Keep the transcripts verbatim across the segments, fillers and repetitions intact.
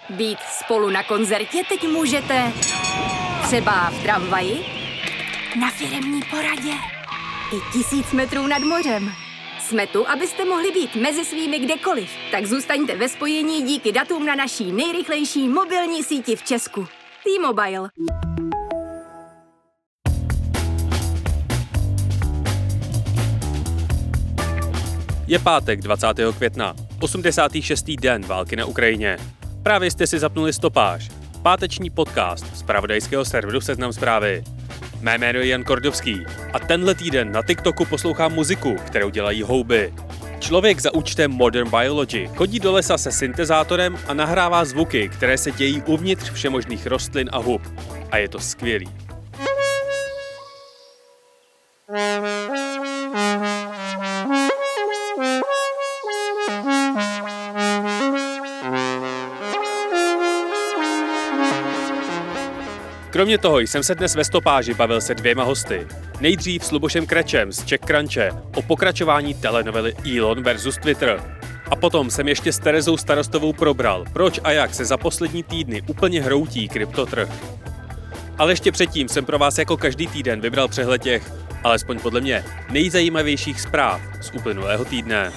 Být spolu na koncertě teď můžete třeba v tramvaji, na firemní poradě i tisíc metrů nad mořem. Jsme tu, abyste mohli být mezi svými kdekoliv. Tak zůstaňte ve spojení díky datům na naší nejrychlejší mobilní síti v Česku. T-Mobile. Je pátek dvacátého května, osmdesátý šestý den války na Ukrajině. Právě jste si zapnuli Stopáž, páteční podcast z zpravodajského serveru Seznam Zprávy. Mé jméno je Jan Kordovský a tenhle týden na TikToku poslouchám muziku, kterou dělají houby. Člověk za účtem Modern Biology chodí do lesa se syntezátorem a nahrává zvuky, které se dějí uvnitř všemožných rostlin a hub. A je to skvělý. Kromě toho jsem se dnes ve Stopáži bavil se dvěma hosty. Nejdřív s Lubošem Krečem z Czech Crunche o pokračování telenovely Elon versus Twitter. A potom jsem ještě s Terezou Starostovou probral, proč a jak se za poslední týdny úplně hroutí kryptotrh. Ale ještě předtím jsem pro vás jako každý týden vybral přehled těch, alespoň podle mě, nejzajímavějších zpráv z uplynulého týdne.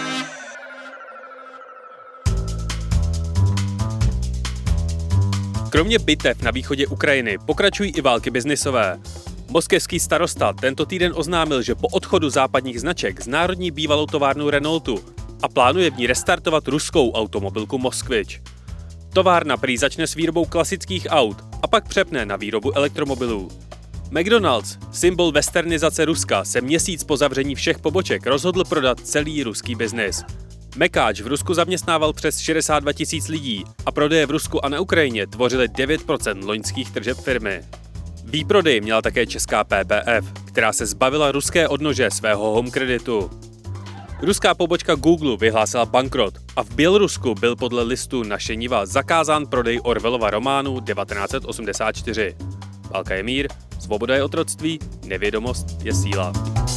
Kromě bitev na východě Ukrajiny pokračují i války biznisové. Moskevský starosta tento týden oznámil, že po odchodu západních značek znárodní bývalou továrnu Renaultu a plánuje v ní restartovat ruskou automobilku Moskvič. Továrna prý začne s výrobou klasických aut a pak přepne na výrobu elektromobilů. McDonald's, symbol westernizace Ruska, se měsíc po zavření všech poboček rozhodl prodat celý ruský biznis. Mekáč v Rusku zaměstnával přes šedesát dva tisíc lidí a prodeje v Rusku a na Ukrajině tvořily devět procent loňských tržeb firmy. Výprodej měla také česká P P F, která se zbavila ruské odnože svého home kreditu. Ruská pobočka Google vyhlásila bankrot a v Bělorusku byl podle listu Naše Niva zakázán prodej Orwellova románu devatenáct set osmdesát čtyři. Válka je mír, svoboda je otroctví, nevědomost je síla.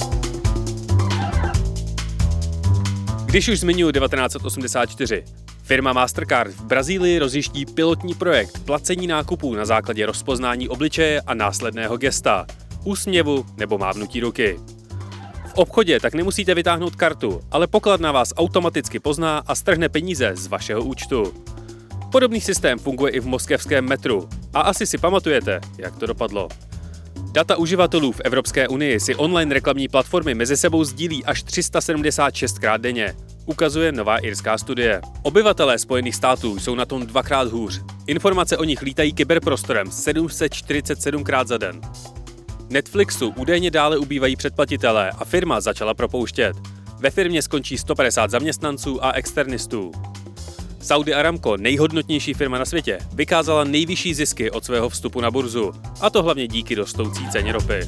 Když už zmiňuji devatenáct set osmdesát čtyři, firma Mastercard v Brazílii rozjíždí pilotní projekt placení nákupů na základě rozpoznání obličeje a následného gesta, úsměvu nebo mávnutí ruky. V obchodě tak nemusíte vytáhnout kartu, ale pokladna vás automaticky pozná a strhne peníze z vašeho účtu. Podobný systém funguje i v moskevském metru a asi si pamatujete, jak to dopadlo. Data uživatelů v Evropské unii si online reklamní platformy mezi sebou sdílí až tři sta sedmdesát šest krát denně, ukazuje nová irská studie. Obyvatelé Spojených států jsou na tom dvakrát hůř. Informace o nich lítají kyberprostorem sedm set čtyřicet sedm krát za den. Netflixu údajně dále ubývají předplatitelé a firma začala propouštět. Ve firmě skončí sto padesát zaměstnanců a externistů. Saudi Aramco, nejhodnotnější firma na světě, vykázala nejvyšší zisky od svého vstupu na burzu, a to hlavně díky rostoucí ceně ropy.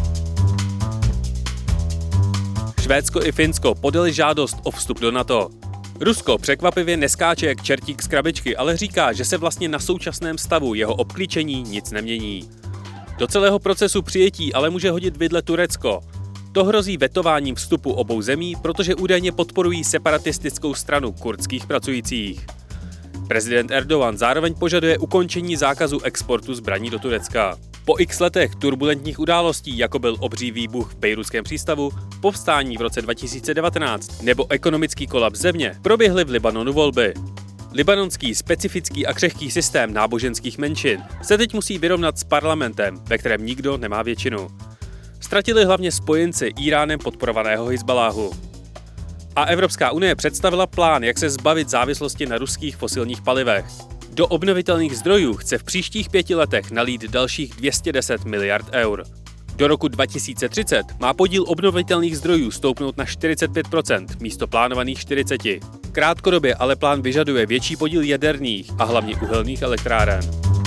Švédsko i Finsko podali žádost o vstup do NATO. Rusko překvapivě neskáče jak čertík z krabičky, ale říká, že se vlastně na současném stavu jeho obklíčení nic nemění. Do celého procesu přijetí ale může hodit vidle Turecko. To hrozí vetováním vstupu obou zemí, protože údajně podporují separatistickou stranu kurdských pracujících. Prezident Erdogan zároveň požaduje ukončení zákazu exportu zbraní do Turecka. Po x letech turbulentních událostí, jako byl obří výbuch v bejrutském přístavu, povstání v roce dva tisíce devatenáct nebo ekonomický kolaps země, proběhly v Libanonu volby. Libanonský specifický a křehký systém náboženských menšin se teď musí vyrovnat s parlamentem, ve kterém nikdo nemá většinu. Ztratili hlavně spojenci Íránem podporovaného Hizbaláhu. A Evropská unie představila plán, jak se zbavit závislosti na ruských fosilních palivech. Do obnovitelných zdrojů chce v příštích pěti letech nalít dalších dvě stě deset miliard eur. Do roku dva tisíce třicet má podíl obnovitelných zdrojů stoupnout na čtyřicet pět procent místo plánovaných čtyřicet procent. Krátkodobě ale plán vyžaduje větší podíl jaderných a hlavně uhelných elektráren.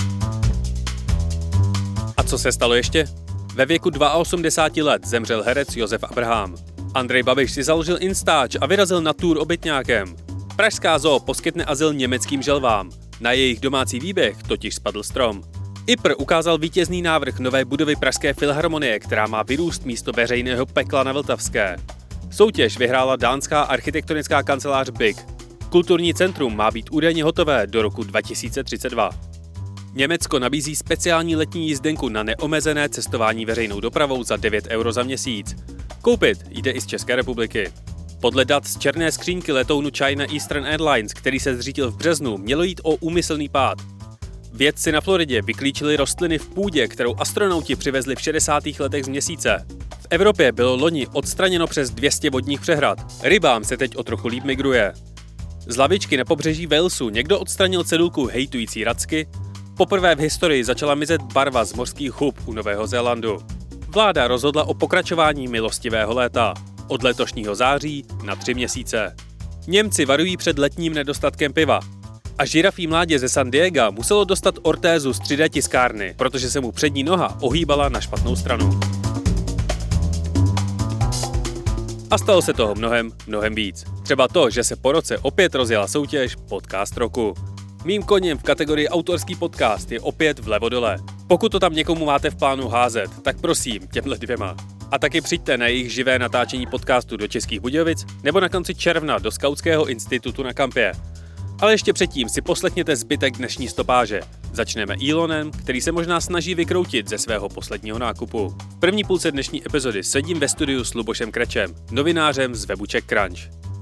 A co se stalo ještě? Ve věku osmdesáti dvou let zemřel herec Josef Abraham. Andrej Babiš si založil Instač a vyrazil na tour obytňákem. Pražská zoo poskytne azyl německým želvám. Na jejich domácí výběh totiž spadl strom. I P R ukázal vítězný návrh nové budovy Pražské filharmonie, která má vyrůst místo veřejného pekla na Vltavské. Soutěž vyhrála dánská architektonická kancelář B I K. Kulturní centrum má být údajně hotové do roku dva tisíce třicet dva. Německo nabízí speciální letní jízdenku na neomezené cestování veřejnou dopravou za devět euro za měsíc. Koupit jde i z České republiky. Podle dat z černé skřínky letounu China Eastern Airlines, který se zřítil v březnu, mělo jít o úmyslný pád. Vědci na Floridě vyklíčili rostliny v půdě, kterou astronauti přivezli v šedesátých letech z Měsíce. V Evropě bylo loni odstraněno přes dvě stě vodních přehrad. Rybám se teď o trochu líp migruje. Z lavičky na pobřeží Walesu někdo odstranil cedulku hejtující racky. Poprvé v historii začala mizet barva z mořských hub u Nového Zélandu. Vláda rozhodla o pokračování milostivého léta. Od letošního září na tři měsíce. Němci varují před letním nedostatkem piva. A žirafí mládě ze San Diega muselo dostat ortézu z tři dé tiskárny, protože se mu přední noha ohýbala na špatnou stranu. A stalo se toho mnohem, mnohem víc. Třeba to, že se po roce opět rozjela soutěž Podcast roku. Mým koněm v kategorii autorský podcast je opět vlevo dole. Pokud to tam někomu máte v plánu házet, tak prosím, těmhle dvěma. A taky přijďte na jejich živé natáčení podcastu do Českých Budějovic nebo na konci června do Skautského institutu na Kampě. Ale ještě předtím si poslechněte zbytek dnešní stopáže. Začneme Elonem, který se možná snaží vykroutit ze svého posledního nákupu. V první půlce dnešní epizody sedím ve studiu s Lubošem Krečem, novinářem z webu CzechCrunch.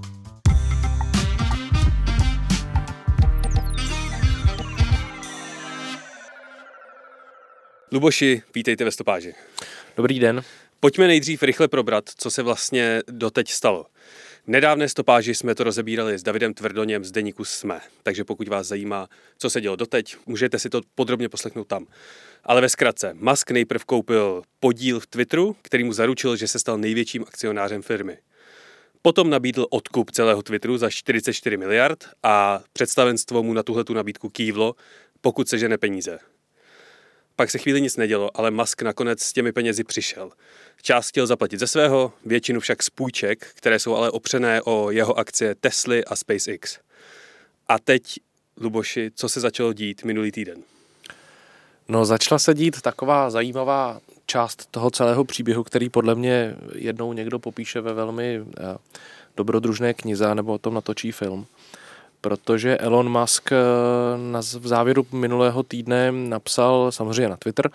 Luboši, vítejte ve stopáži. Dobrý den. Pojďme nejdřív rychle probrat, co se vlastně doteď stalo. V nedávné stopáži jsme to rozebírali s Davidem Tvrdoněm z deníku SME, takže pokud vás zajímá, co se dělo doteď, můžete si to podrobně poslechnout tam. Ale ve zkratce, Musk nejprv koupil podíl v Twitteru, který mu zaručil, že se stal největším akcionářem firmy. Potom nabídl odkup celého Twitteru za čtyřicet čtyři miliard a představenstvo mu na tuhletu nabídku kývlo, pokud sežene peníze. Pak se chvíli nic nedělo, ale Musk nakonec s těmi penězi přišel. Část chtěl zaplatit ze svého, většinu však z půjček, které jsou ale opřené o jeho akcie Tesly a SpaceX. A teď, Luboši, co se začalo dít minulý týden? No, začala se dít taková zajímavá část toho celého příběhu, který podle mě jednou někdo popíše ve velmi eh, dobrodružné knize, nebo o tom natočí film. Protože Elon Musk v závěru minulého týdne napsal samozřejmě na Twitter,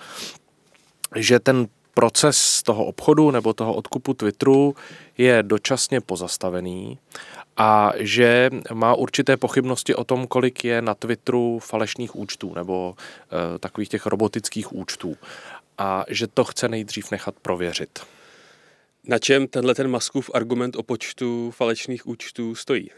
že ten proces toho obchodu nebo toho odkupu Twitteru je dočasně pozastavený a že má určité pochybnosti o tom, kolik je na Twitteru falešných účtů nebo e, takových těch robotických účtů a že to chce nejdřív nechat prověřit. Na čem tenhle ten Muskův argument o počtu falešných účtů stojí?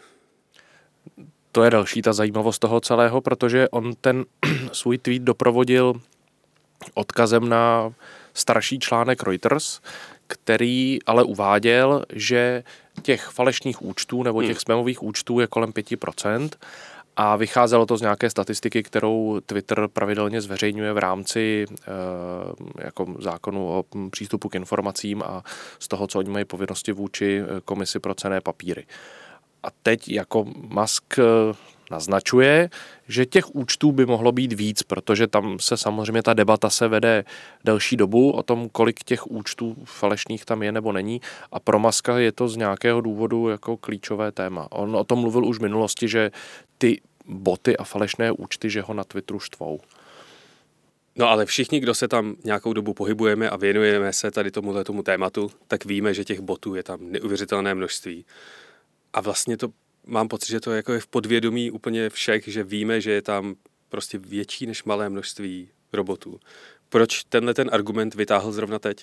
To je další ta zajímavost toho celého, protože on ten svůj tweet doprovodil odkazem na starší článek Reuters, který ale uváděl, že těch falešných účtů nebo těch spamových účtů je kolem pět procent a vycházelo to z nějaké statistiky, kterou Twitter pravidelně zveřejňuje v rámci e, jako zákonu o přístupu k informacím a z toho, co oni mají povinnosti vůči komisi pro cenné papíry. A teď jako Musk naznačuje, že těch účtů by mohlo být víc, protože tam se samozřejmě ta debata se vede delší dobu o tom, kolik těch účtů falešných tam je nebo není a pro Muska je to z nějakého důvodu jako klíčové téma. On o tom mluvil už v minulosti, že ty boty a falešné účty, že ho na Twitteru štvou. No ale všichni, kdo se tam nějakou dobu pohybujeme a věnujeme se tady tomuhle tomu tématu, tak víme, že těch botů je tam neuvěřitelné množství. A vlastně to mám pocit, že to jako je v podvědomí úplně všech, že víme, že je tam prostě větší než malé množství robotů. Proč tenhle ten argument vytáhl zrovna teď?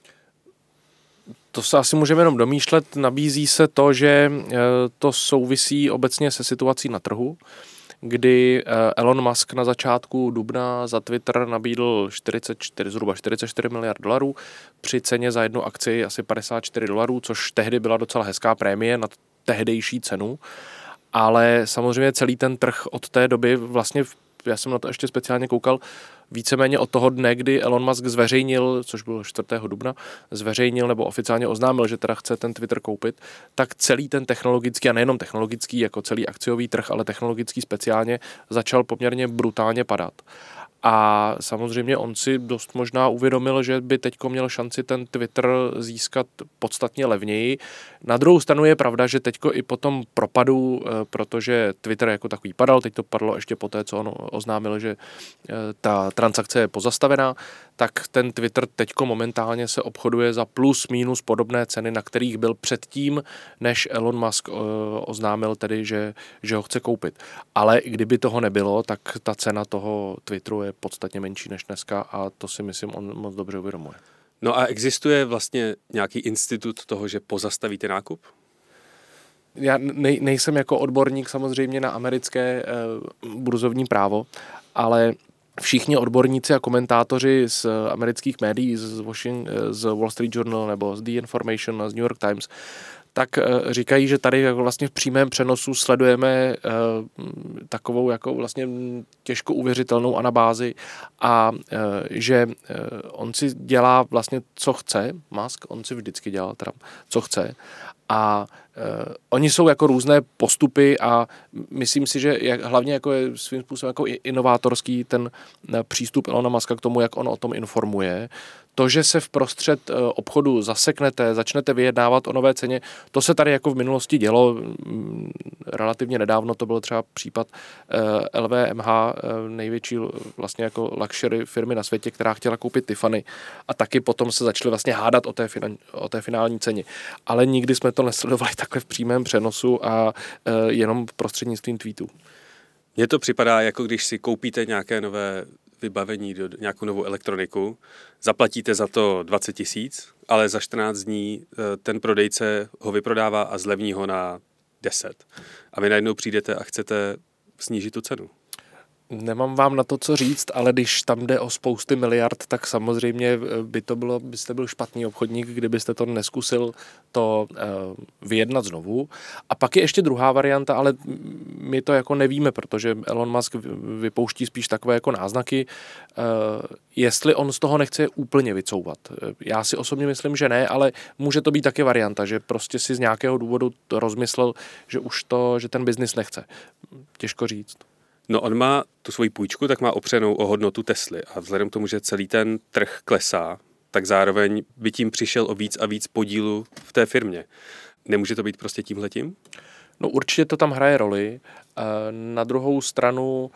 To se asi můžeme jenom domýšlet. Nabízí se to, že to souvisí obecně se situací na trhu, kdy Elon Musk na začátku dubna za Twitter nabídl čtyřicet čtyři, zhruba čtyřicet čtyři miliard dolarů při ceně za jednu akci asi padesát čtyři dolarů, což tehdy byla docela hezká prémie na tehdejší cenu, ale samozřejmě celý ten trh od té doby vlastně, já jsem na to ještě speciálně koukal, víceméně od toho dne, kdy Elon Musk zveřejnil, což bylo čtvrtého dubna, zveřejnil nebo oficiálně oznámil, že teda chce ten Twitter koupit, tak celý ten technologický a nejenom technologický, jako celý akciový trh, ale technologický speciálně začal poměrně brutálně padat. A samozřejmě on si dost možná uvědomil, že by teďko měl šanci ten Twitter získat podstatně levněji. Na druhou stranu je pravda, že teďko i po tom propadu, protože Twitter jako takový padal, teď to padlo ještě po té, co on oznámil, že ta transakce je pozastavená, tak ten Twitter teďko momentálně se obchoduje za plus minus podobné ceny, na kterých byl předtím, než Elon Musk oznámil tedy, že, že ho chce koupit. Ale kdyby toho nebylo, tak ta cena toho Twitteru je podstatně menší než dneska a to si myslím, on moc dobře uvědomuje. No a existuje vlastně nějaký institut toho, že pozastavíte nákup? Já nej, nejsem jako odborník samozřejmě na americké uh, burzovní právo, ale všichni odborníci a komentátoři z amerických médií, z, Washington, z Wall Street Journal nebo z The Information a z New York Times, tak říkají, že tady jako vlastně v přímém přenosu sledujeme uh, takovou jako vlastně těžko uvěřitelnou anabázi a uh, že uh, on si dělá vlastně co chce, Musk, on si vždycky dělal teda co chce a uh, oni jsou jako různé postupy a myslím si, že jak, hlavně jako je svým způsobem jako inovátorský ten uh, přístup Elona Muska k tomu, jak on o tom informuje. To, že se v prostřed obchodu zaseknete, začnete vyjednávat o nové ceně, to se tady jako v minulosti dělo. Relativně nedávno to byl třeba případ L V M H, největší vlastně jako luxury firmy na světě, která chtěla koupit Tiffany a taky potom se začali vlastně hádat o té, finan- o té finální ceně. Ale nikdy jsme to nesledovali takhle v přímém přenosu a jenom prostřednictvím tweetů. Mně to připadá, jako když si koupíte nějaké nové vybavení, do nějakou novou elektroniku, zaplatíte za to dvacet tisíc, ale za čtrnáct dní ten prodejce ho vyprodává a zlevní ho na deset. A vy najednou přijdete a chcete snížit tu cenu. Nemám vám na to, co říct, ale když tam jde o spousty miliard, tak samozřejmě by to bylo, byste byl špatný obchodník, kdybyste to neskusil to uh, vyjednat znovu. A pak je ještě druhá varianta, ale my to jako nevíme, protože Elon Musk vypouští spíš takové jako náznaky, uh, jestli on z toho nechce úplně vycouvat. Já si osobně myslím, že ne, ale může to být taky varianta, že prostě si z nějakého důvodu rozmyslel, že už to, že ten biznis nechce. Těžko říct. No on má tu svoji půjčku, tak má opřenou o hodnotu Tesly a vzhledem k tomu, že celý ten trh klesá, tak zároveň by tím přišel o víc a víc podílu v té firmě. Nemůže to být prostě tímhletím? No určitě to tam hraje roli. Na druhou stranu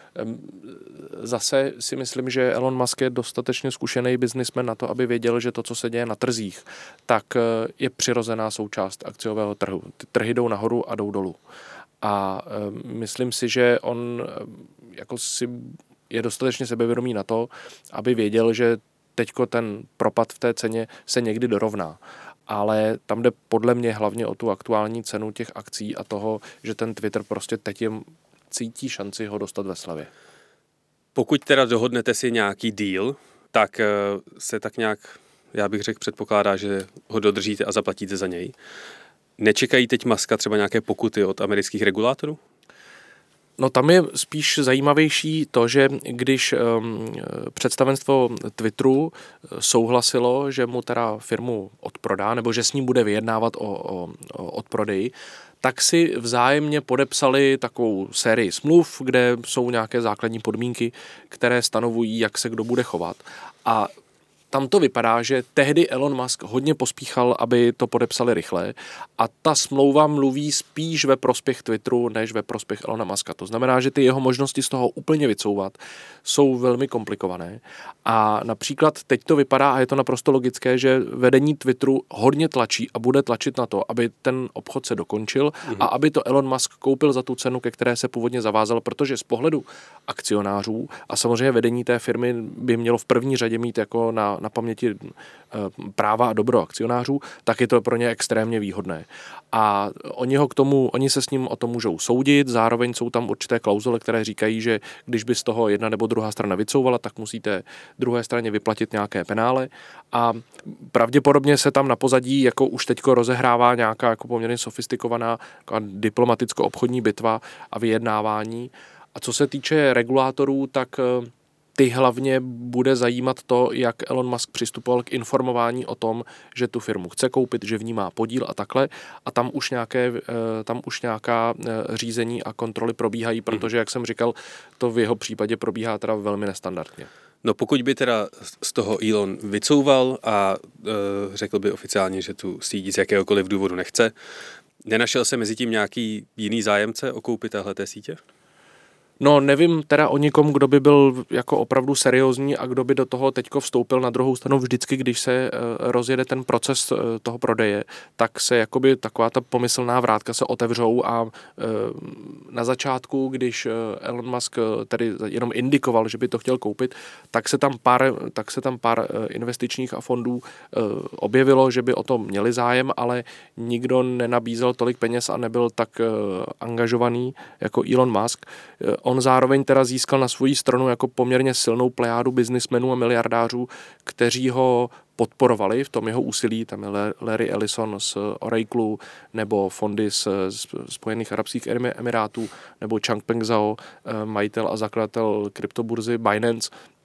zase si myslím, že Elon Musk je dostatečně zkušený biznismen na to, aby věděl, že to, co se děje na trzích, tak je přirozená součást akciového trhu. Ty trhy jdou nahoru a jdou dolů. A myslím si, že on jako si je dostatečně sebevědomý na to, aby věděl, že teďko ten propad v té ceně se někdy dorovná. Ale tam jde podle mě hlavně o tu aktuální cenu těch akcí a toho, že ten Twitter prostě teď jim cítí šanci ho dostat ve slevě. Pokud teda dohodnete si nějaký deal, tak se tak nějak, já bych řekl, předpokládá, že ho dodržíte a zaplatíte za něj. Nečekají teď Muska třeba nějaké pokuty od amerických regulátorů? No tam je spíš zajímavější to, že když um, představenstvo Twitteru souhlasilo, že mu teda firmu odprodá, nebo že s ním bude vyjednávat o, o, o odprodeji, tak si vzájemně podepsali takovou sérii smluv, kde jsou nějaké základní podmínky, které stanovují, jak se kdo bude chovat. A tam to vypadá, že tehdy Elon Musk hodně pospíchal, aby to podepsali rychle a ta smlouva mluví spíš ve prospěch Twitteru, než ve prospěch Elona Muska. To znamená, že ty jeho možnosti z toho úplně vycouvat jsou velmi komplikované a například teď to vypadá, a je to naprosto logické, že vedení Twitteru hodně tlačí a bude tlačit na to, aby ten obchod se dokončil mm-hmm. a aby to Elon Musk koupil za tu cenu, ke které se původně zavázal, protože z pohledu akcionářů a samozřejmě vedení té firmy by mělo v první řadě mít jako na na paměti práva a dobro akcionářů, tak je to pro ně extrémně výhodné. A oni ho k tomu, oni se s ním o tom můžou soudit, zároveň jsou tam určité klauzule, které říkají, že když by z toho jedna nebo druhá strana vycouvala, tak musíte druhé straně vyplatit nějaké penále a pravděpodobně se tam na pozadí jako už teďko rozehrává nějaká jako poměrně sofistikovaná diplomaticko-obchodní bitva a vyjednávání. A co se týče regulátorů, tak ty hlavně bude zajímat to, jak Elon Musk přistupoval k informování o tom, že tu firmu chce koupit, že v ní má podíl a takhle. A tam už, nějaké, tam už nějaká řízení a kontroly probíhají, protože, jak jsem říkal, to v jeho případě probíhá teda velmi nestandardně. No pokud by teda z toho Elon vycouval a e, řekl by oficiálně, že tu síť z jakéhokoliv důvodu nechce, nenašel se mezi tím nějaký jiný zájemce o koupi téhleté sítě? No nevím teda o nikom, kdo by byl jako opravdu seriózní a kdo by do toho teďko vstoupil. Na druhou stranu vždycky, když se rozjede ten proces toho prodeje, tak se jakoby taková ta pomyslná vrátka se otevřou a na začátku, když Elon Musk tedy jenom indikoval, že by to chtěl koupit, tak se tam pár, tak se tam pár investičních a fondů objevilo, že by o to měli zájem, ale nikdo nenabízel tolik peněz a nebyl tak angažovaný jako Elon Musk. On zároveň teda získal na svoji stranu jako poměrně silnou plejádu biznismenů a miliardářů, kteří ho podporovali v tom jeho úsilí. Tam je Larry Ellison z Oracle, nebo fondy z Spojených arabských emirátů, nebo Changpeng Zhao, majitel a zakladatel kryptoburzy Binance.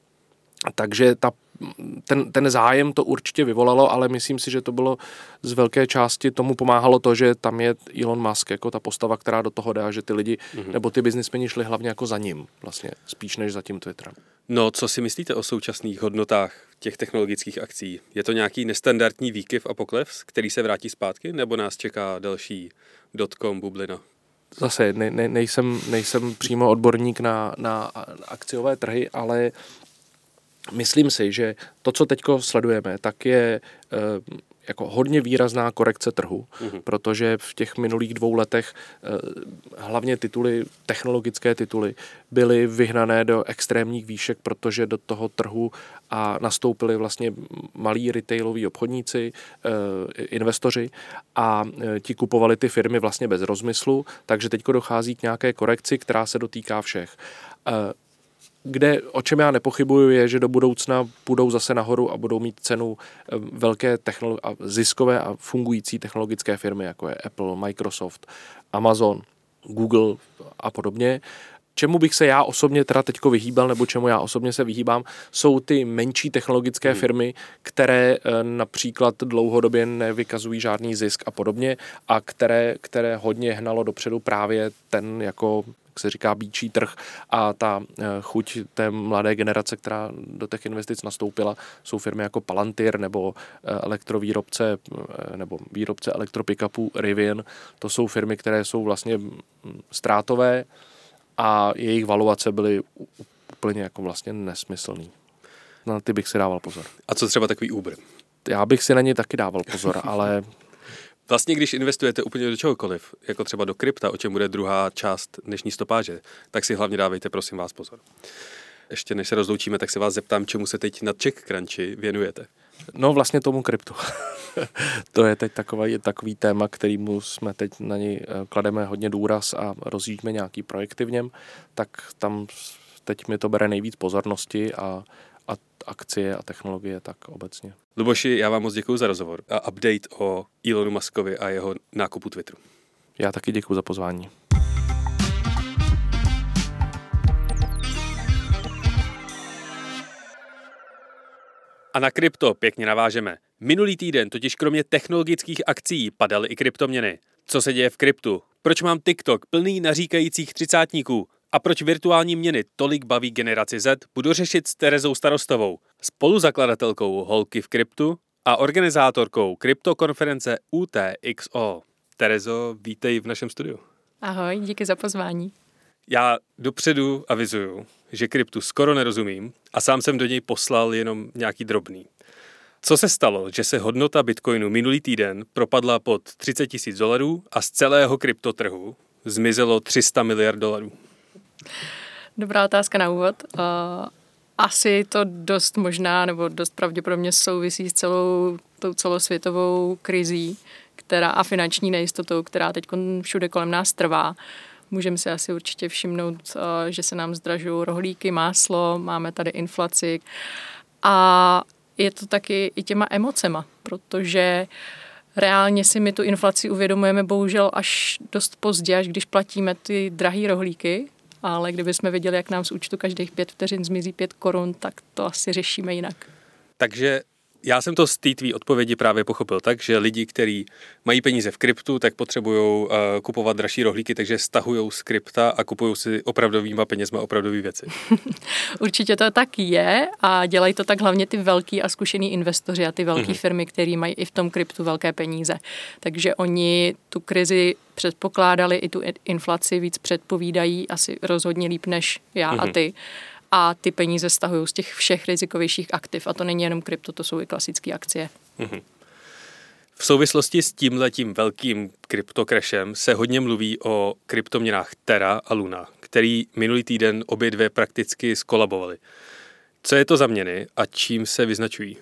Takže ta, ten, ten zájem to určitě vyvolalo, ale myslím si, že to bylo z velké části, tomu pomáhalo to, že tam je Elon Musk jako ta postava, která do toho dá, že ty lidi, mm-hmm. nebo ty biznismeni šli hlavně jako za ním, vlastně spíš než za tím Twitterem. No, co si myslíte o současných hodnotách těch technologických akcí? Je to nějaký nestandardní výkyv a pokles, který se vrátí zpátky, nebo nás čeká další dotcom bublina? Zase ne, ne, nejsem, nejsem přímo odborník na, na akciové trhy, ale myslím si, že to, co teďko sledujeme, tak je e, jako hodně výrazná korekce trhu, mm-hmm. protože v těch minulých dvou letech e, hlavně tituly, technologické tituly, byly vyhnané do extrémních výšek, protože do toho trhu a nastoupili vlastně malí retailoví obchodníci, e, investoři a e, ti kupovali ty firmy vlastně bez rozmyslu, takže teďko dochází k nějaké korekci, která se dotýká všech. E, Kde, o čem já nepochybuju, je, že do budoucna půjdou zase nahoru a budou mít cenu velké technolo- a ziskové a fungující technologické firmy, jako je Apple, Microsoft, Amazon, Google a podobně. Čemu bych se já osobně teda teďko vyhýbal, nebo čemu já osobně se vyhýbám, jsou ty menší technologické hmm. firmy, které například dlouhodobě nevykazují žádný zisk a podobně a které, které hodně hnalo dopředu právě ten jako se říká býčí trh a ta chuť té mladé generace, která do těch investic nastoupila, jsou firmy jako Palantir nebo elektrovýrobce nebo výrobce elektropikapů Rivian. To jsou firmy, které jsou vlastně ztrátové a jejich valuace byly úplně jako vlastně nesmyslný. Na ty bych si dával pozor. A co třeba takový Uber? Já bych si na ně taky dával pozor, ale vlastně, když investujete úplně do čehokoliv, jako třeba do krypta, o čem bude druhá část dnešní stopáže, tak si hlavně dávejte, prosím vás, pozor. Ještě než se rozloučíme, tak se vás zeptám, čemu se teď na CzechCrunchi věnujete. No vlastně tomu kryptu. To je teď takový, takový téma, kterýmu jsme teď na něj klademe hodně důraz a rozjíždíme nějaký projekty v něm, tak tam teď mi to bere nejvíc pozornosti a a akcie a technologie tak obecně. Luboši, já vám moc děkuji za rozhovor a update o Elonu Muskovi a jeho nákupu Twitteru. Já taky děkuji za pozvání. A na krypto pěkně navážeme. Minulý týden totiž kromě technologických akcí padaly i kryptoměny. Co se děje v kryptu? Proč mám TikTok plný naříkajících třicátníků? A proč virtuální měny tolik baví generaci Z, budu řešit s Terezou Starostovou, spoluzakladatelkou Holky v kryptu a organizátorkou kryptokonference U T X O. Terezo, vítej v našem studiu. Ahoj, díky za pozvání. Já dopředu avizuju, že kryptu skoro nerozumím a sám jsem do něj poslal jenom nějaký drobný. Co se stalo, že se hodnota Bitcoinu minulý týden propadla pod třicet tisíc dolarů a z celého kryptotrhu zmizelo tři sta miliard dolarů? Dobrá otázka na úvod. Uh, asi to dost možná, nebo dost pravděpodobně souvisí s celou tou celosvětovou krizí, která a finanční nejistotou, která teď všude kolem nás trvá. Můžeme si asi určitě všimnout, uh, že se nám zdražují rohlíky, máslo, máme tady inflaci a je to taky i těma emocema, protože reálně si my tu inflaci uvědomujeme bohužel až dost pozdě, až když platíme ty drahý rohlíky ale kdybychom viděli, jak nám z účtu každých pět vteřin zmizí pět korun, tak to asi řešíme jinak. Takže já jsem to z té tvý odpovědi právě pochopil tak, že lidi, kteří mají peníze v kryptu, tak potřebují uh, kupovat dražší rohlíky, takže stahují z krypta a kupují si opravdovýma penězma opravdové věci. Určitě to tak je a dělají to tak hlavně ty velký a zkušený investoři a ty velké mm-hmm. firmy, které mají i v tom kryptu velké peníze. Takže oni tu krizi předpokládali, i tu inflaci víc předpovídají, asi rozhodně líp než já mm-hmm. a ty. A ty peníze stahují z těch všech rizikovějších aktiv. A to není jenom krypto, to jsou i klasické akcie. Mm-hmm. V souvislosti s tímhletím velkým kryptokrašem se hodně mluví o kryptoměnách Terra a Luna, který minulý týden obě dvě prakticky skolabovaly. Co je to za měny a čím se vyznačují?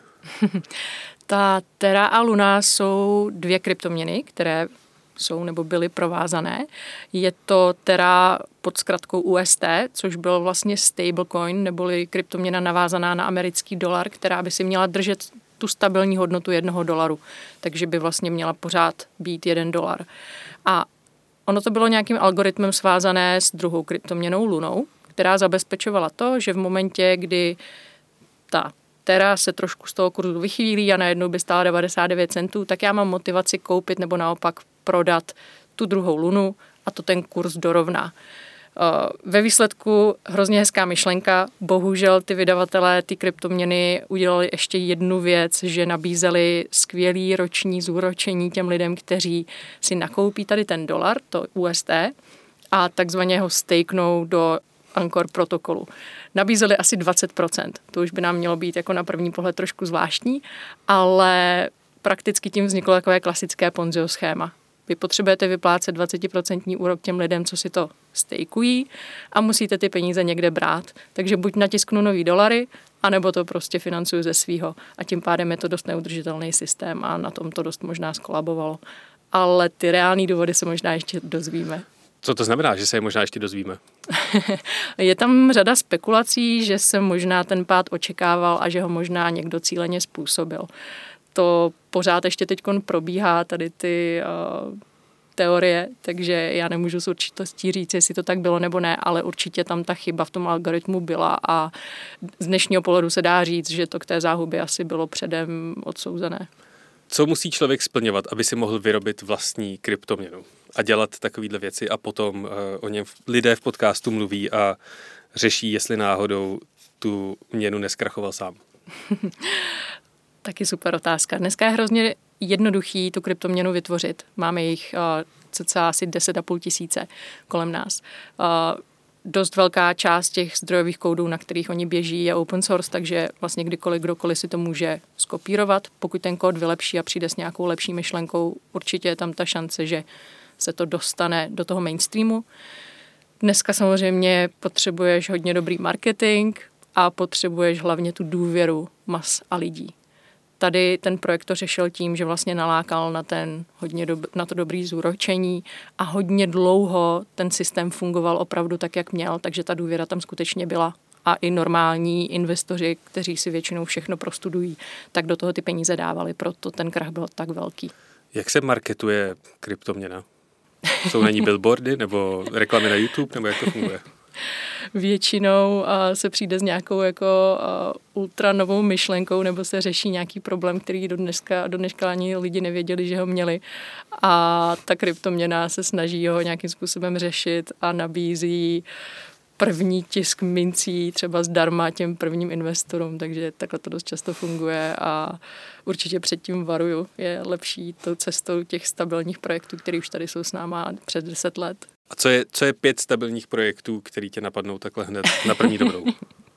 Ta Terra a Luna jsou dvě kryptoměny, které jsou nebo byly provázané. Je to Terra pod zkratkou U S T, což byl vlastně stablecoin, neboli kryptoměna navázaná na americký dolar, která by si měla držet tu stabilní hodnotu jednoho dolaru. Takže by vlastně měla pořád být jeden dolar. A ono to bylo nějakým algoritmem svázané s druhou kryptoměnou Lunou, která zabezpečovala to, že v momentě, kdy ta Terra se trošku z toho kurzu vychýlí a najednou by stála devadesát devět centů, tak já mám motivaci koupit nebo naopak prodat tu druhou Lunu a to ten kurz dorovná. Ve výsledku hrozně hezká myšlenka, bohužel ty vydavatelé, ty kryptoměny udělali ještě jednu věc, že nabízeli skvělý roční zúročení těm lidem, kteří si nakoupí tady ten dolar, to U S T, a takzvaně ho staknou do Anchor protokolu. Nabízeli asi dvacet procent. To už by nám mělo být jako na první pohled trošku zvláštní, ale prakticky tím vzniklo takové klasické Ponziho schéma. Vy potřebujete vyplácet dvacet procent úrok těm lidem, co si to stejkují a musíte ty peníze někde brát. Takže buď natisknu nový dolary, anebo to prostě financuju ze svýho. A tím pádem je to dost neudržitelný systém a na tom to dost možná skolabovalo. Ale ty reální důvody se možná ještě dozvíme. Co to znamená, že se je možná ještě dozvíme? Je tam řada spekulací, že se možná ten pád očekával a že ho možná někdo cíleně způsobil. To pořád ještě teď probíhá tady ty uh, teorie, takže já nemůžu s určitostí říct, jestli to tak bylo nebo ne, ale určitě tam ta chyba v tom algoritmu byla a z dnešního pohledu se dá říct, že to k té záhubě asi bylo předem odsouzené. Co musí člověk splňovat, aby si mohl vyrobit vlastní kryptoměnu a dělat takovéhle věci a potom uh, o něm lidé v podcastu mluví a řeší, jestli náhodou tu měnu neskrachoval sám? Taky super otázka. Dneska je hrozně jednoduchý tu kryptoměnu vytvořit. Máme jich uh, cca asi deset a půl tisíce kolem nás. Uh, dost velká část těch zdrojových kódů, na kterých oni běží, je open source, takže vlastně kdykoliv, kdokoliv si to může skopírovat. Pokud ten kód vylepší a přijde s nějakou lepší myšlenkou, určitě je tam ta šance, že se to dostane do toho mainstreamu. Dneska samozřejmě potřebuješ hodně dobrý marketing a potřebuješ hlavně tu důvěru mas a lidí. Tady ten projekt to řešil tím, že vlastně nalákal na, ten hodně dob- na to dobrý zúročení a hodně dlouho ten systém fungoval opravdu tak, jak měl, takže ta důvěra tam skutečně byla. A i normální investoři, kteří si většinou všechno prostudují, tak do toho ty peníze dávali, proto ten krach byl tak velký. Jak se marketuje kryptoměna? Jsou na ní billboardy nebo reklamy na YouTube, nebo jak to funguje? Většinou uh, se přijde s nějakou jako uh, ultra novou myšlenkou nebo se řeší nějaký problém, který do dneska, do dneška ani lidi nevěděli, že ho měli. A ta kryptoměna se snaží ho nějakým způsobem řešit a nabízí první tisk mincí třeba zdarma těm prvním investorům, takže takhle to dost často funguje a určitě předtím varuju. Je lepší tou cestou těch stabilních projektů, které už tady jsou s náma před deset let. A co je, co je pět stabilních projektů, který tě napadnou takhle hned na první dobrou?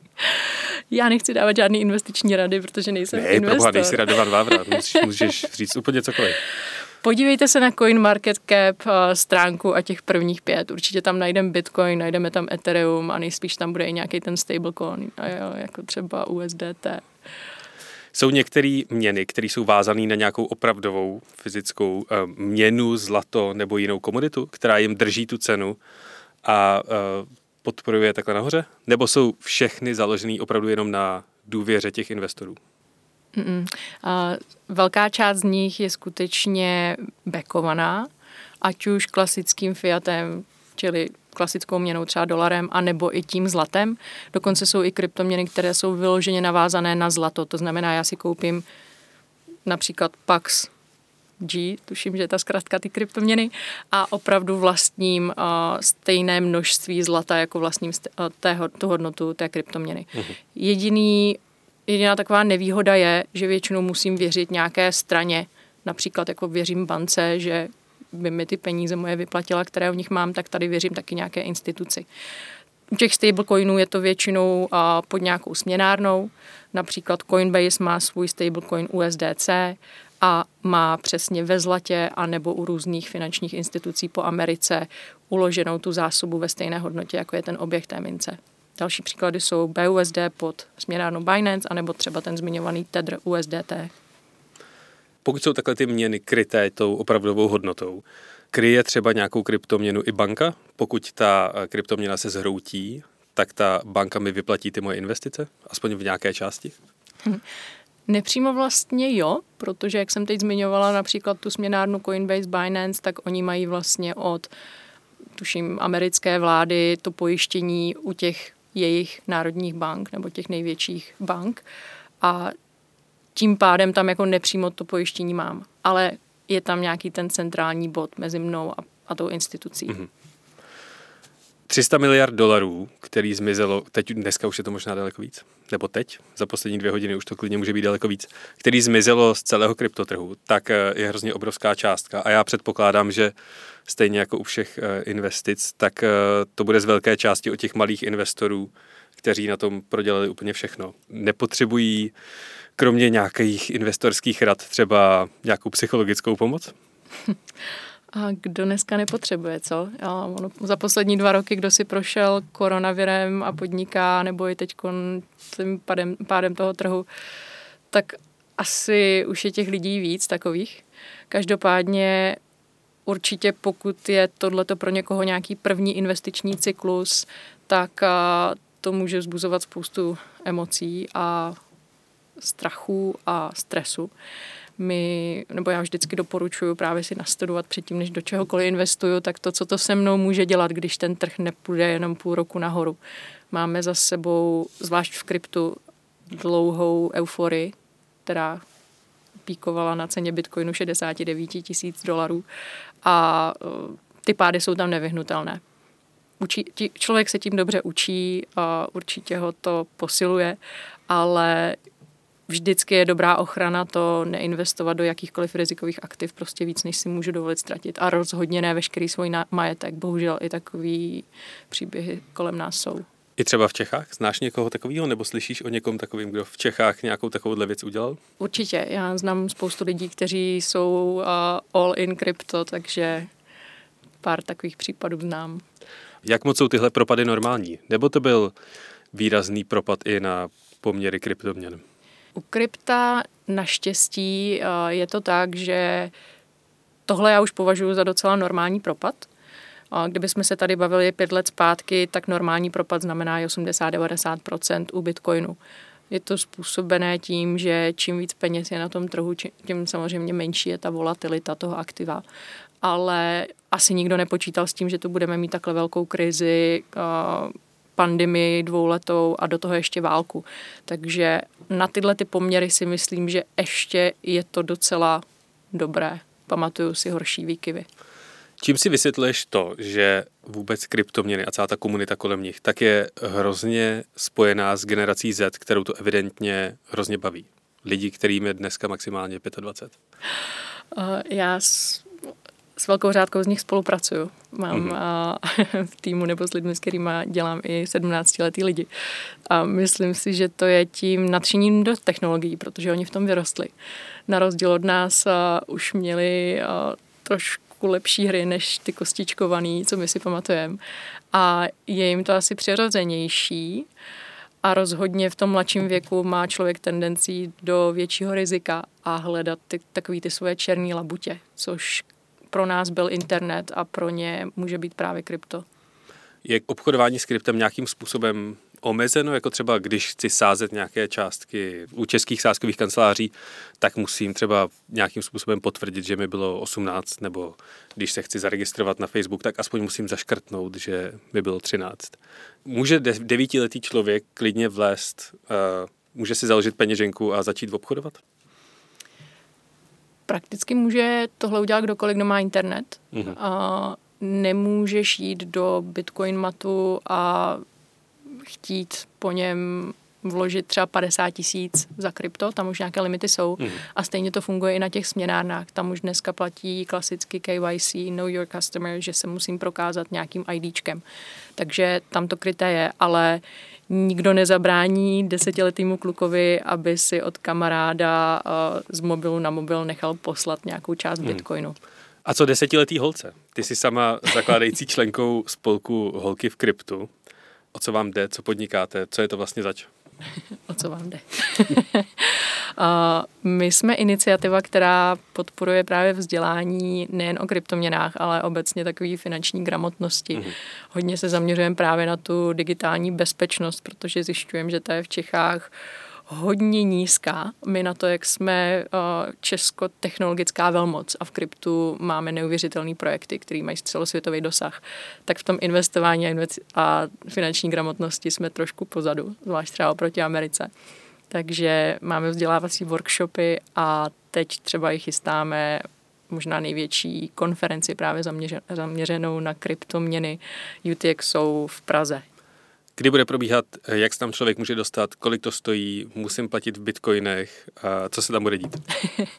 Já nechci dávat žádný investiční rady, protože nejsem ne, investor. Ne, nejsi Radovan Vávra, můžeš, můžeš říct úplně cokoliv. Podívejte se na CoinMarketCap stránku a těch prvních pět. Určitě tam najdeme Bitcoin, najdeme tam Ethereum a nejspíš tam bude i nějaký ten stablecoin, jako třeba U S D T. Jsou některé měny, které jsou vázané na nějakou opravdovou fyzickou uh, měnu, zlato nebo jinou komoditu, která jim drží tu cenu a uh, podporuje takhle nahoře? Nebo jsou všechny založené opravdu jenom na důvěře těch investorů? Mm-mm. A velká část z nich je skutečně backovaná, ať už klasickým fiatem, čili klasickou měnou, třeba dolarem, anebo i tím zlatem. Dokonce jsou i kryptoměny, které jsou vyloženě navázané na zlato. To znamená, já si koupím například Pax G, tuším, že je ta zkrátka ty kryptoměny, a opravdu vlastním uh, stejné množství zlata, jako vlastním st- uh, tého, tu hodnotu té kryptoměny. Uh-huh. Jediný, jediná taková nevýhoda je, že většinou musím věřit nějaké straně, například jako věřím bance, že by mi ty peníze moje vyplatila, které v nich mám, tak tady věřím taky nějaké instituci. U těch stablecoinů je to většinou uh, pod nějakou směnárnou, například Coinbase má svůj stablecoin U S D C, a má přesně ve zlatě a nebo u různých finančních institucí po Americe uloženou tu zásobu ve stejné hodnotě, jako je ten objekt té mince. Další příklady jsou B U S D pod směnárnou Binance, anebo třeba ten zmiňovaný Tether U S D T. Pokud jsou takhle ty měny kryté tou opravdovou hodnotou, kryje třeba nějakou kryptoměnu i banka? Pokud ta kryptoměna se zhroutí, tak ta banka mi vyplatí ty moje investice? Aspoň v nějaké části? Hm. Nepřímo vlastně jo, protože jak jsem teď zmiňovala například tu směnárnu Coinbase, Binance, tak oni mají vlastně od, tuším, americké vlády to pojištění u těch jejich národních bank nebo těch největších bank a tím pádem tam jako nepřímo to pojištění mám. Ale je tam nějaký ten centrální bod mezi mnou a, a tou institucí. Mm-hmm. tři sta miliard dolarů, který zmizelo, teď dneska už je to možná daleko víc, nebo teď, za poslední dvě hodiny už to klidně může být daleko víc, který zmizelo z celého kryptotrhu, tak je hrozně obrovská částka a já předpokládám, že stejně jako u všech investic, tak to bude z velké části od těch malých investorů, kteří na tom prodělali úplně všechno. Nepotřebují kromě nějakých investorských rad třeba nějakou psychologickou pomoc? A kdo dneska nepotřebuje, co? A ono, za poslední dva roky, kdo si prošel koronavirem a podniká, nebo i teď tím pádem, pádem toho trhu, tak asi už je těch lidí víc takových. Každopádně určitě pokud je tohleto pro někoho nějaký první investiční cyklus, tak to může vzbuzovat spoustu emocí a strachu a stresu. My, nebo já vždycky doporučuji právě si nastudovat předtím, než do čehokoliv investuju, tak to, co to se mnou může dělat, když ten trh nepůjde jenom půl roku nahoru. Máme za sebou, zvlášť v kryptu, dlouhou euforii, která píkovala na ceně Bitcoinu šedesát devět tisíc dolarů a ty pády jsou tam nevyhnutelné. Učí, tí, člověk se tím dobře učí a určitě ho to posiluje, ale vždycky je dobrá ochrana to neinvestovat do jakýchkoliv rizikových aktiv prostě víc, než si můžu dovolit ztratit. A rozhodně ne veškerý svůj majetek. Bohužel i takový příběhy kolem nás jsou. I třeba v Čechách? Znáš někoho takového, nebo slyšíš o někom takovým, kdo v Čechách nějakou takovouhle věc udělal? Určitě. Já znám spoustu lidí, kteří jsou uh, all in krypto, takže pár takových případů znám. Jak moc jsou tyhle propady normální? Nebo to byl výrazný propad i na poměry kryptoměn? U krypta naštěstí je to tak, že tohle já už považuji za docela normální propad. Kdybychom se tady bavili pět let zpátky, tak normální propad znamená osmdesát až devadesát procent u Bitcoinu. Je to způsobené tím, že čím víc peněz je na tom trhu, tím samozřejmě menší je ta volatilita toho aktiva. Ale asi nikdo nepočítal s tím, že tu budeme mít takhle velkou krizi, pandemii dvouletou a do toho ještě válku. Takže na tyhle ty poměry si myslím, že ještě je to docela dobré. Pamatuju si horší výkyvy. Čím si vysvětluješ to, že vůbec kryptoměny a celá ta komunita kolem nich tak je hrozně spojená s generací Z, kterou to evidentně hrozně baví? Lidi, kterým je dneska maximálně dvacet pět. Uh, já s, s velkou řádkou z nich spolupracuju. Mám mm-hmm. uh, v týmu nebo s lidmi, s kterými dělám i sedmnáctiletý lidi. A myslím si, že to je tím nadšením do technologií, protože oni v tom vyrostli. Na rozdíl od nás uh, už měli uh, trošku lepší hry než ty kostičkovaný, co my si pamatujeme. A je jim to asi přirozenější a rozhodně v tom mladším věku má člověk tendenci do většího rizika a hledat ty, takový ty svoje černé labutě, což pro nás byl internet a pro ně může být právě krypto. Je obchodování s kryptem nějakým způsobem omezeno, jako třeba když chci sázet nějaké částky u českých sázkových kanceláří, tak musím třeba nějakým způsobem potvrdit, že mi bylo osmnáct, nebo když se chci zaregistrovat na Facebook, tak aspoň musím zaškrtnout, že mi bylo třináct. Může devítiletý člověk klidně vlézt, uh, může si založit peněženku a začít obchodovat? Prakticky může tohle udělat kdokoliv, kdo má internet. Mhm. A nemůžeš jít do Bitcoin matu a chtít po něm vložit třeba padesát tisíc za krypto, tam už nějaké limity jsou mm. a stejně to funguje i na těch směnárnách. Tam už dneska platí klasicky K Y C, Know Your Customer, že se musím prokázat nějakým IDčkem. Takže tam to kryté je, ale nikdo nezabrání desetiletýmu klukovi, aby si od kamaráda uh, z mobilu na mobil nechal poslat nějakou část mm. Bitcoinu. A co desetiletý holce? Ty jsi sama zakládající členkou spolku Holky v kryptu. O co vám jde, co podnikáte, co je to vlastně zač? O co vám jde? My jsme iniciativa, která podporuje právě vzdělání nejen o kryptoměnách, ale obecně takové finanční gramotnosti. Mm-hmm. Hodně se zaměřujeme právě na tu digitální bezpečnost, protože zjišťujeme, že to je v Čechách hodně nízká. My na to, jak jsme česko-technologická velmoc a v kryptu máme neuvěřitelné projekty, které mají celosvětový dosah, tak v tom investování a finanční gramotnosti jsme trošku pozadu, zvlášť třeba oproti Americe. Takže máme vzdělávací workshopy a teď třeba i chystáme možná největší konferenci právě zaměřenou na kryptoměny U T X O v Praze. Kdy bude probíhat, jak se tam člověk může dostat, kolik to stojí, musím platit v bitcoinech, a co se tam bude dít?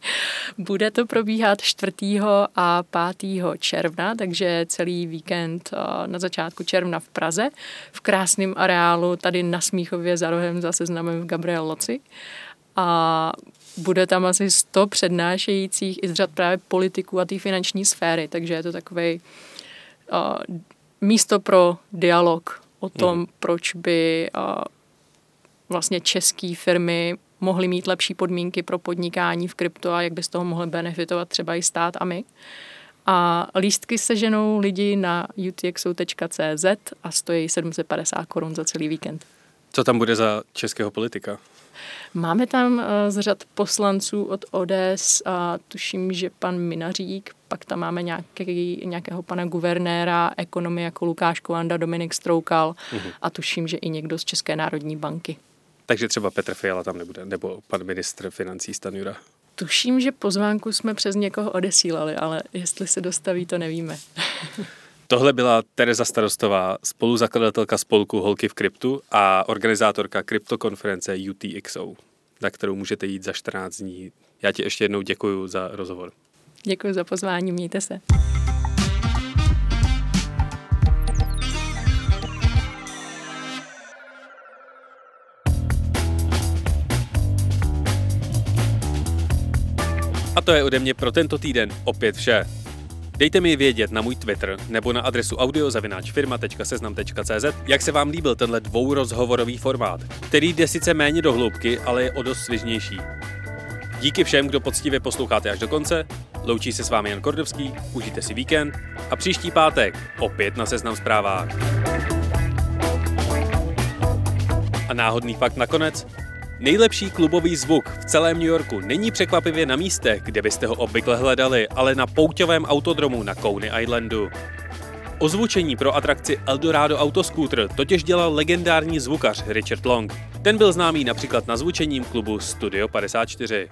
Bude to probíhat čtvrtého a pátého června, takže celý víkend na začátku června v Praze, v krásném areálu tady na Smíchově za rohem za Seznamem v Gabriel Loci. A bude tam asi sto přednášejících i z řad právě politiků a té finanční sféry, takže je to takovej uh, místo pro dialog o tom, mm. proč by uh, vlastně české firmy mohly mít lepší podmínky pro podnikání v krypto a jak by z toho mohly benefitovat třeba i stát a my. A lístky seženou lidi na u t x o tečka c z a stojí sedm set padesát korun za celý víkend. Co tam bude za českého politika? Máme tam uh, z řad poslanců od O D S a tuším, že pan Minařík, pak tam máme nějaký, nějakého pana guvernéra ekonomie jako Lukáš Kovanda, Dominik Stroukal uhum. a tuším, že i někdo z České národní banky. Takže třeba Petr Fiala tam nebude, nebo pan ministr financí Stanjura? Tuším, že pozvánku jsme přes někoho odesílali, ale jestli se dostaví, to nevíme. Tohle byla Tereza Starostová, spoluzakladatelka spolku Holky v kryptu a organizátorka kryptokonference U T X O, na kterou můžete jít za čtrnáct dní. Já ti ještě jednou děkuju za rozhovor. Děkuji za pozvání, mějte se. A to je ode mě pro tento týden opět vše. Dejte mi vědět na můj Twitter nebo na adresu audio zavináč firma tečka seznam tečka c z, jak se vám líbil tenhle dvourozhovorový formát, který jde sice méně do hloubky, ale je o dost svižnější. Díky všem, kdo poctivě posloucháte až do konce, loučí se s vámi Jan Kordovský, užijte si víkend a příští pátek opět na Seznam Zprávách. A náhodný fakt nakonec. Nejlepší klubový zvuk v celém New Yorku není překvapivě na místech, kde byste ho obvykle hledali, ale na pouťovém autodromu na Coney Islandu. Ozvučení pro atrakci Eldorado Autoscooter totiž dělal legendární zvukař Richard Long. Ten byl známý například nazvučením klubu Studio padesát čtyři.